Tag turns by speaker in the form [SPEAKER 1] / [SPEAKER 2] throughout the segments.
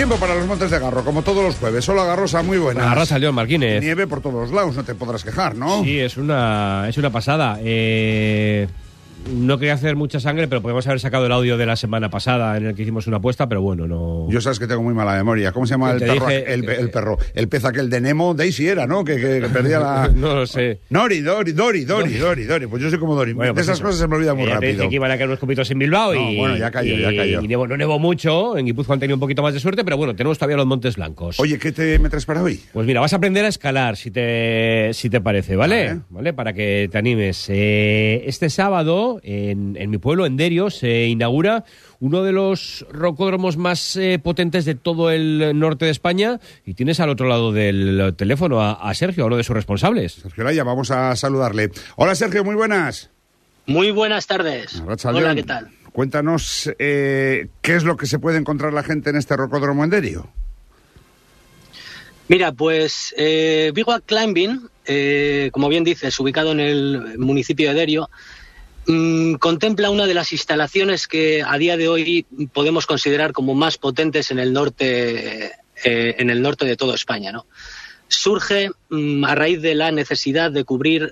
[SPEAKER 1] Tiempo para los Montes de Garro, como todos los jueves. Hola, Garrosa, muy buenas.
[SPEAKER 2] Garrosa, León Martínez.
[SPEAKER 1] Nieve por todos los lados, no te podrás quejar, ¿no?
[SPEAKER 2] Sí, es una pasada. No quería hacer mucha sangre, pero podemos haber sacado el audio de la semana pasada en el que hicimos una apuesta, pero bueno, no...
[SPEAKER 1] Yo sabes que tengo muy mala memoria. ¿Cómo se llama el perro? El perro. El pez aquel de Nemo, Daisy era, ¿no? Que perdía la...
[SPEAKER 2] No lo sé.
[SPEAKER 1] Dory. Pues yo soy como Dory.
[SPEAKER 2] Bueno,
[SPEAKER 1] de esas cosas se me olvidan muy rápido.
[SPEAKER 2] Dije que iban a caer unos copitos en Bilbao y...
[SPEAKER 1] bueno, ya cayó.
[SPEAKER 2] Y no nevó mucho. En Guipúzcoa han tenido un poquito más de suerte, pero bueno, tenemos todavía los Montes Blancos.
[SPEAKER 1] Oye, ¿qué me traes para hoy?
[SPEAKER 2] Pues mira, vas a aprender a escalar, si te parece, ¿vale? ¿Vale? Para que te animes. Este sábado, en mi pueblo, en Derio, se inaugura uno de los rocódromos más potentes de todo el norte de España, y tienes al otro lado del teléfono a Sergio, uno de sus responsables.
[SPEAKER 1] Sergio Laya, vamos a saludarle. Hola, Sergio, muy buenas.
[SPEAKER 3] Muy buenas tardes. Hola, ¿qué tal?
[SPEAKER 1] Cuéntanos qué es lo que se puede encontrar la gente en este rocódromo en Derio.
[SPEAKER 3] Mira, pues Bivouac Climbing, como bien dices, ubicado en el municipio de Derio, contempla una de las instalaciones que a día de hoy podemos considerar como más potentes en el norte de toda España, ¿no? Surge a raíz de la necesidad de cubrir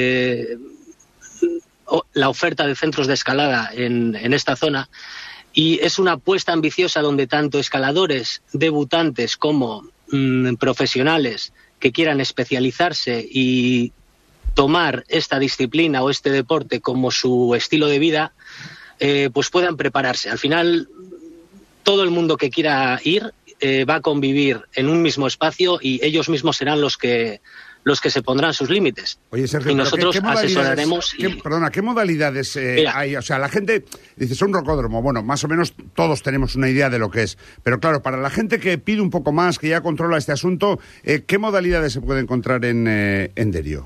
[SPEAKER 3] la oferta de centros de escalada en esta zona, y es una apuesta ambiciosa donde tanto escaladores debutantes como profesionales que quieran especializarse y tomar esta disciplina o este deporte como su estilo de vida, pues puedan prepararse. Al final, todo el mundo que quiera ir va a convivir en un mismo espacio y ellos mismos serán los que se pondrán sus límites.
[SPEAKER 1] Oye, Sergio,
[SPEAKER 3] y nosotros
[SPEAKER 1] ¿qué
[SPEAKER 3] asesoraremos.
[SPEAKER 1] ¿qué modalidades hay? O sea, la gente dice, es un rocódromo. Bueno, más o menos todos tenemos una idea de lo que es. Pero claro, para la gente que pide un poco más, que ya controla este asunto, ¿qué modalidades se puede encontrar en Derio?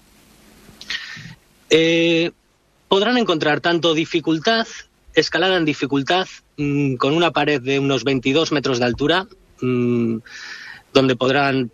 [SPEAKER 3] Podrán encontrar tanto dificultad, escalada en dificultad, con una pared de unos 22 metros de altura, donde podrán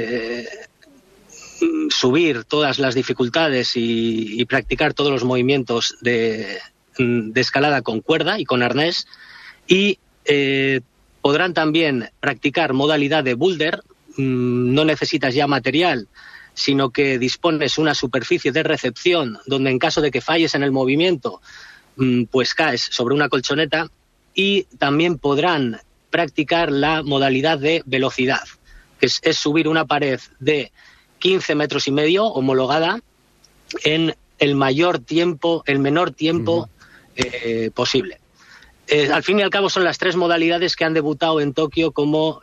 [SPEAKER 3] subir todas las dificultades y practicar todos los movimientos de escalada con cuerda y con arnés, y podrán también practicar modalidad de boulder. No necesitas ya material, sino que dispones una superficie de recepción donde en caso de que falles en el movimiento, pues caes sobre una colchoneta, y también podrán practicar la modalidad de velocidad, que es subir una pared de 15 metros y medio homologada en el menor tiempo posible. Al fin y al cabo son las tres modalidades que han debutado en Tokio como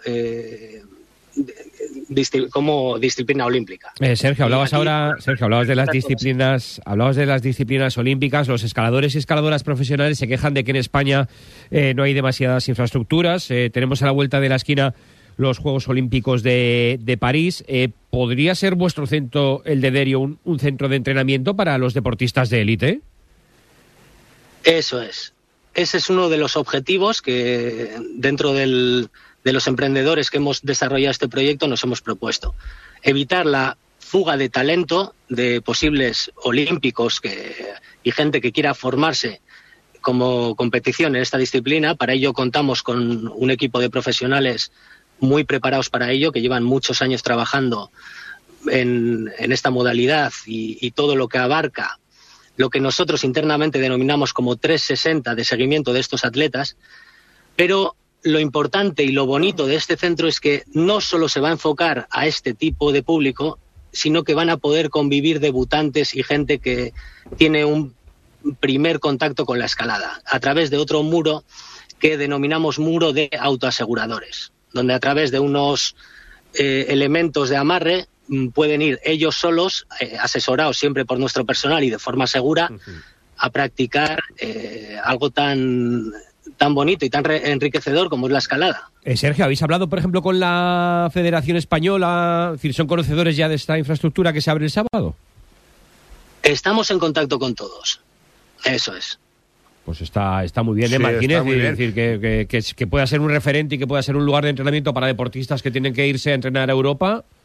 [SPEAKER 3] disciplina olímpica.
[SPEAKER 2] Sergio, hablabas de las disciplinas olímpicas. Los escaladores y escaladoras profesionales se quejan de que en España no hay demasiadas infraestructuras. Tenemos a la vuelta de la esquina los Juegos Olímpicos de París. ¿Podría ser vuestro centro, el de Derio, un centro de entrenamiento para los deportistas de élite?
[SPEAKER 3] Eso es. Ese es uno de los objetivos que dentro de los emprendedores que hemos desarrollado este proyecto nos hemos propuesto. Evitar la fuga de talento de posibles olímpicos y gente que quiera formarse como competición en esta disciplina. Para ello contamos con un equipo de profesionales muy preparados para ello, que llevan muchos años trabajando en esta modalidad y todo lo que abarca lo que nosotros internamente denominamos como 360 de seguimiento de estos atletas. Pero lo importante y lo bonito de este centro es que no solo se va a enfocar a este tipo de público, sino que van a poder convivir debutantes y gente que tiene un primer contacto con la escalada a través de otro muro que denominamos muro de autoaseguradores, donde a través de unos elementos de amarre pueden ir ellos solos, asesorados siempre por nuestro personal y de forma segura, a practicar algo tan bonito y tan enriquecedor como es la escalada.
[SPEAKER 2] Sergio, ¿habéis hablado, por ejemplo, con la Federación Española? Es decir, ¿son conocedores ya de esta infraestructura que se abre el sábado?
[SPEAKER 3] Estamos en contacto con todos. Eso es.
[SPEAKER 2] Pues está muy bien, Martínez. Es decir, que pueda ser un referente y que pueda ser un lugar de entrenamiento para deportistas que tienen que irse a entrenar a Europa.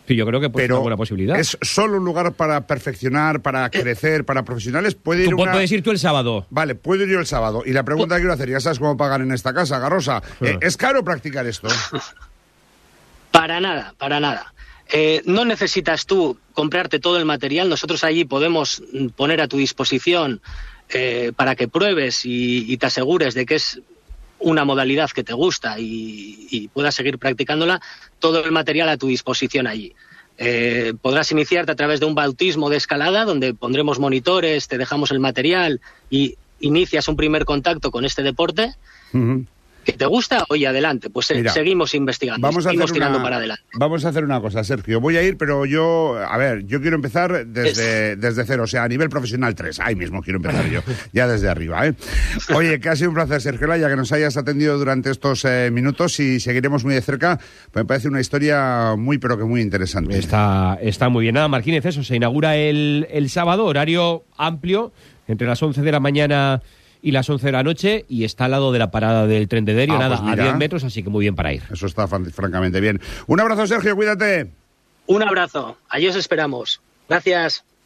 [SPEAKER 2] Sí, yo creo que es una buena posibilidad.
[SPEAKER 1] ¿Es solo un lugar para perfeccionar, para crecer, para profesionales? Puedes
[SPEAKER 2] ir tú el sábado.
[SPEAKER 1] Vale, puedo ir yo el sábado. Y la pregunta que quiero hacer, ya sabes cómo pagar en esta casa, Garrosa. ¿Es caro practicar esto?
[SPEAKER 3] Para nada, para nada. No necesitas tú comprarte todo el material. Nosotros allí podemos poner a tu disposición para que pruebes y te asegures de que es una modalidad que te gusta y puedas seguir practicándola, todo el material a tu disposición allí. Podrás iniciarte a través de un bautismo de escalada, donde pondremos monitores, te dejamos el material y inicias un primer contacto con este deporte. Uh-huh. ¿Que te gusta? Oye, adelante, pues seguimos investigando, seguimos tirando para adelante.
[SPEAKER 1] Vamos a hacer una cosa, Sergio. Voy a ir, pero yo quiero empezar desde cero, o sea, a nivel profesional 3. Ahí mismo quiero empezar yo, ya desde arriba, ¿eh? Oye, que ha sido un placer, Sergio Laya, que nos hayas atendido durante estos minutos y seguiremos muy de cerca. Me parece una historia muy, pero que muy interesante.
[SPEAKER 2] Está muy bien. Nada, Marquínez, eso, se inaugura el sábado, horario amplio, entre las 11 de la mañana y las 11 de la noche, y está al lado de la parada del tren de Derio, pues a 10 metros, así que muy bien para ir.
[SPEAKER 1] Eso está francamente bien. Un abrazo, Sergio, cuídate.
[SPEAKER 3] Un abrazo, allí os esperamos. Gracias.